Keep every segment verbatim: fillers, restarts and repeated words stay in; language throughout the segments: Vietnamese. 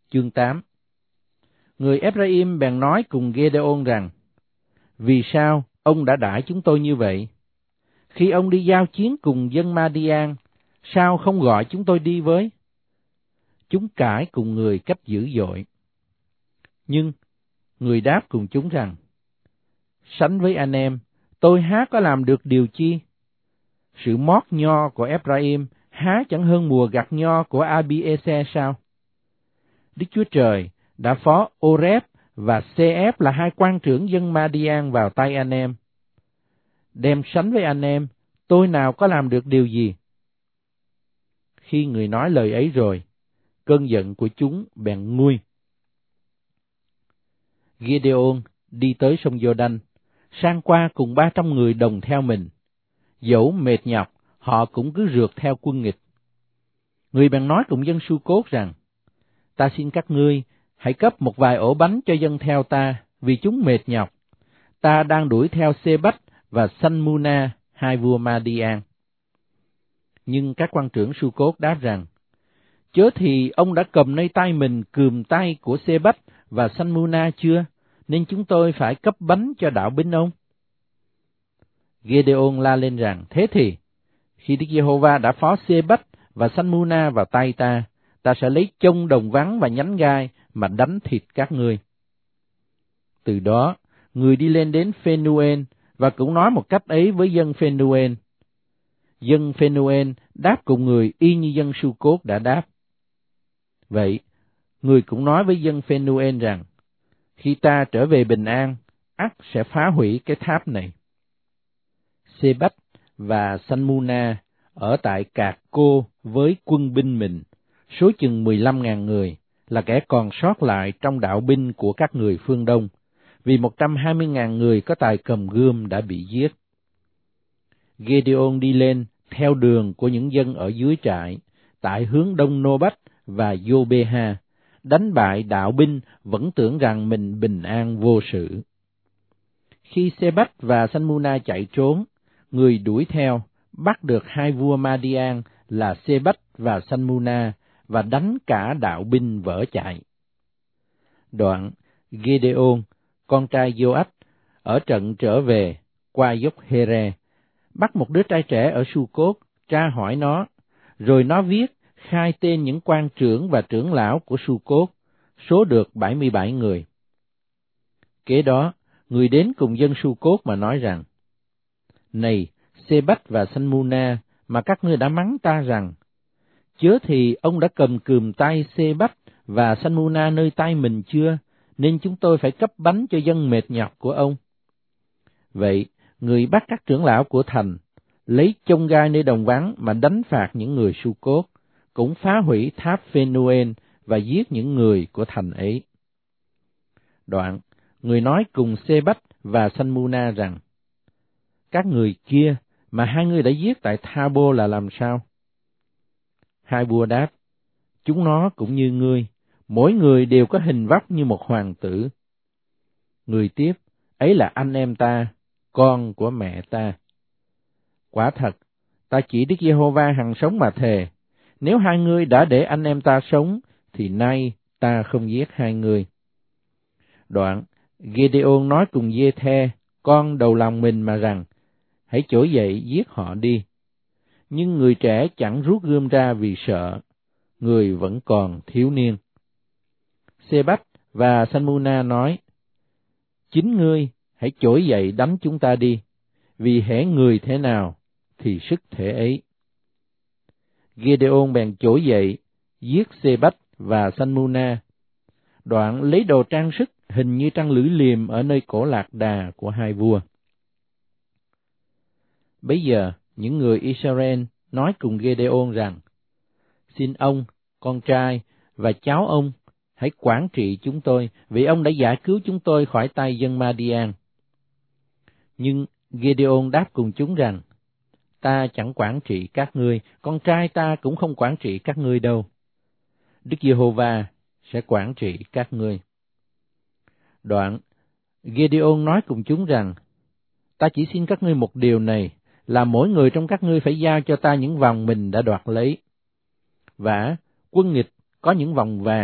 Chương tám. Người Ephraim bèn nói cùng Gideon rằng, vì sao ông đã đãi chúng tôi như vậy? Khi ông đi giao chiến cùng dân Ma-đi-an, sao không gọi chúng tôi đi với? Chúng cãi cùng người cách dữ dội. Nhưng người đáp cùng chúng rằng, sánh với anh em, tôi há có làm được điều chi? Sự mót nho của Ephraim há chẳng hơn mùa gặt nho của Abi-ê-se sao? Đức Chúa Trời đã phó Oreb và Sê-ép là hai quan trưởng dân Ma-đi-an vào tay anh em. Đem sánh với anh em, tôi nào có làm được điều gì? Khi người nói lời ấy rồi, cơn giận của chúng bèn nguôi. Gideon đi tới sông Giô-đanh, sang qua cùng ba trăm người đồng theo mình. Dẫu mệt nhọc, họ cũng cứ rượt theo quân nghịch. Người bèn nói cùng dân Su-cốt rằng, ta xin các ngươi hãy cấp một vài ổ bánh cho dân theo ta, vì chúng mệt nhọc. Ta đang đuổi theo Sê-bách và Săn-mu-na, hai vua Ma-đi-an. Nhưng các quan trưởng Su-cốt đáp rằng, chớ thì ông đã cầm nơi tay mình cườm tay của Sê-bách và Săn-mu-na chưa, nên chúng tôi phải cấp bánh cho đạo binh ông. Gideon la lên rằng, thế thì, khi Đức Giê-hô-va đã phó Sê-bách và Săn-mu-na vào tay ta, ta sẽ lấy chông đồng vắng và nhánh gai mà đánh thịt các ngươi. Từ đó, người đi lên đến Phê-nu-en và cũng nói một cách ấy với dân Phê-nu-en. Dân Phê-nu-en đáp cùng người y như dân Su-cốt đã đáp. Vậy, người cũng nói với dân Phê-nu-en rằng, khi ta trở về bình an, ắt sẽ phá hủy cái tháp này. Sê-bách và Săn-mu-na ở tại Cạc Cô với quân binh mình, số chừng mười lăm ngàn người, là kẻ còn sót lại trong đạo binh của các người phương Đông, vì một trăm hai mươi ngàn người có tài cầm gươm đã bị giết. Gideon đi lên theo đường của những dân ở dưới trại, tại hướng đông Nô-bách và Giô-bê-ha, đánh bại đạo binh vẫn tưởng rằng mình bình an vô sự. Khi Sê-bách và Săn-mu-na chạy trốn, người đuổi theo, bắt được hai vua Ma-đi-an là Sê-bách và Săn-mu-na, và đánh cả đạo binh vỡ chạy. Đoạn, Gideon, con trai Giô-ách, ở trận trở về, qua dốc Hê-re, bắt một đứa trai trẻ ở Su-cốt, tra hỏi nó, rồi nó viết, khai tên những quan trưởng và trưởng lão của Su-cốt, số được bảy mươi bảy người. Kế đó, người đến cùng dân Su-cốt mà nói rằng, này, Sê-bách và Săn-mu-na, mà các ngươi đã mắng ta rằng, chớ thì ông đã cầm cườm tay Sê-bách và Săn-mu-na nơi tay mình chưa, nên chúng tôi phải cấp bánh cho dân mệt nhọc của ông. Vậy, người bắt các trưởng lão của thành, lấy chông gai nơi đồng vắng mà đánh phạt những người Su-cốt, cũng phá hủy tháp Phê-nu-en và giết những người của thành ấy. Đoạn, người nói cùng Sê-bách và Săn-mu-na rằng, các người kia mà hai người đã giết tại Tha-bô là làm sao? Hai vua đáp, chúng nó cũng như ngươi, mỗi người đều có hình vóc như một hoàng tử. Người tiếp, ấy là anh em ta, con của mẹ ta. Quả thật, ta chỉ Đức Giê-hô-va hằng sống mà thề, nếu hai ngươi đã để anh em ta sống, thì nay ta không giết hai ngươi. Đoạn, Gideon nói cùng Giê-the, con đầu lòng mình mà rằng, hãy trỗi dậy giết họ đi. Nhưng người trẻ chẳng rút gươm ra vì sợ, người vẫn còn thiếu niên. Sê-bách và Săn-mu-na nói, chính ngươi hãy trỗi dậy đánh chúng ta đi, vì hễ người thế nào thì sức thể ấy. Gideon bèn trỗi dậy giết Sê-bách và Săn-mu-na, đoạn lấy đồ trang sức hình như trăng lưỡi liềm ở nơi cổ lạc đà của hai vua. Bấy giờ những người Israel nói cùng Gideon rằng, xin ông, con trai và cháu ông hãy quản trị chúng tôi, vì ông đã giải cứu chúng tôi khỏi tay dân Ma-đi-an. Nhưng Gideon đáp cùng chúng rằng, ta chẳng quản trị các ngươi, con trai ta cũng không quản trị các ngươi đâu. Đức Giê-hô-va sẽ quản trị các ngươi. Đoạn, Gideon nói cùng chúng rằng, ta chỉ xin các ngươi một điều này, là mỗi người trong các ngươi phải giao cho ta những vòng mình đã đoạt lấy. Và quân nghịch có những vòng vàng,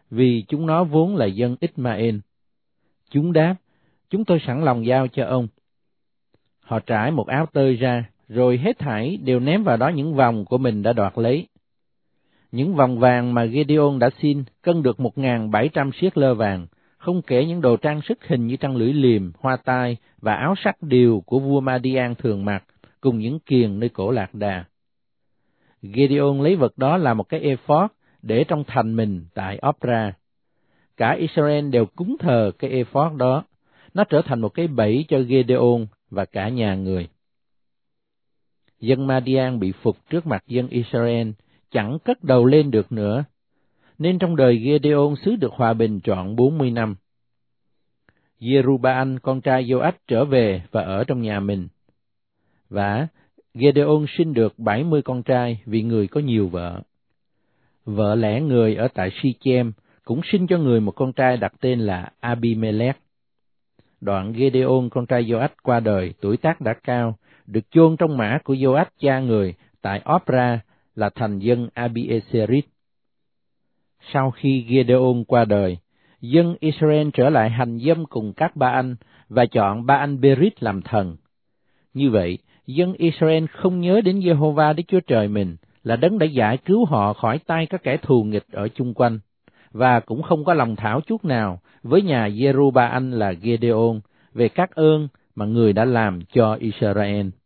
vì chúng nó vốn là dân Ismael. Chúng đáp, chúng tôi sẵn lòng giao cho ông. Họ trải một áo tơi ra, rồi hết thảy đều ném vào đó những vòng của mình đã đoạt lấy. Những vòng vàng mà Gideon đã xin cân được một nghìn bảy trăm siết lơ vàng, không kể những đồ trang sức hình như trăng lưỡi liềm, hoa tai và áo sắc điều của vua Madian thường mặc, cùng những kiềng nơi cổ lạc đà. Gideon lấy vật đó làm một cái ephod để trong thành mình tại Opra. Cả Israel đều cúng thờ cái ephod đó. Nó trở thành một cái bẫy cho Gideon và cả nhà người. Dân Madian bị phục trước mặt dân Israel, chẳng cất đầu lên được nữa, nên trong đời Gideon xứ được hòa bình trọn bốn mươi năm. Jeru-ba-anh con trai Joach trở về và ở trong nhà mình. Và Gideon sinh được bảy mươi con trai vì người có nhiều vợ. Vợ lẽ người ở tại Si-chem cũng sinh cho người một con trai đặt tên là Abimelech. Đoạn Gideon con trai Joach qua đời, tuổi tác đã cao, được chôn trong mả của Joach cha người tại Opra là thành dân Abieserit. Sau khi Gideon qua đời, dân Israel trở lại hành dâm cùng các Ba-anh và chọn Ba-anh-Berit làm thần. Như vậy, dân Israel không nhớ đến Giê-hô-va Đức Chúa Trời mình là đấng đã giải cứu họ khỏi tay các kẻ thù nghịch ở chung quanh, và cũng không có lòng thảo chút nào với nhà Jeru-ba-anh là Gideon về các ơn mà người đã làm cho Israel.